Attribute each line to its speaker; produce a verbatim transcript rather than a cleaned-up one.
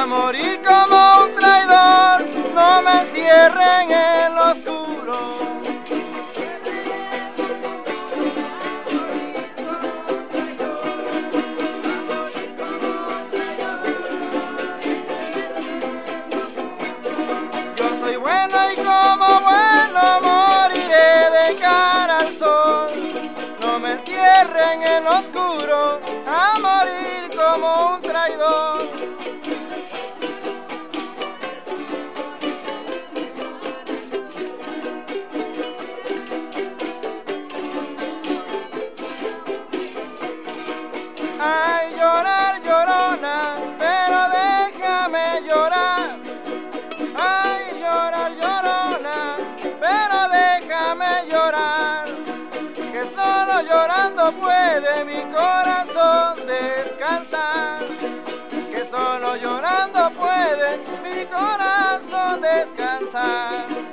Speaker 1: a morir como un traidor, no me encierren en lo oscuro. Yo soy bueno y como bueno moriré de cara al sol, no me encierren en lo oscuro, a morir como un traidor. Ay, llorar, llorona, pero déjame llorar. Ay, llorar, llorona, pero déjame llorar. Que solo llorando puede mi corazón descansar. Que solo llorando puede mi corazón descansar.